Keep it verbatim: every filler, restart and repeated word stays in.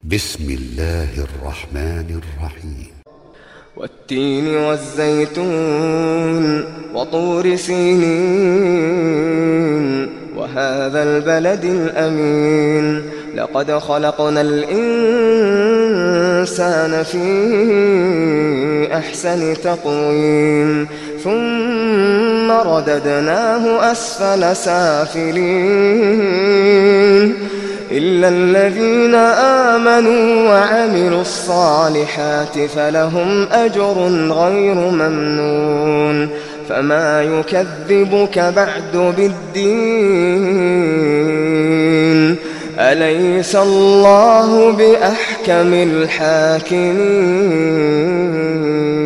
بسم الله الرحمن الرحيم والتين والزيتون وطور سينين وهذا البلد الأمين لقد خلقنا الإنسان في أحسن تقويم ثم رددناه أسفل سافلين إلا الذين آمنوا وعملوا الصالحات فلهم أجر غير ممنون فما يكذبك بعد بالدين أليس الله بأحكم الحاكمين.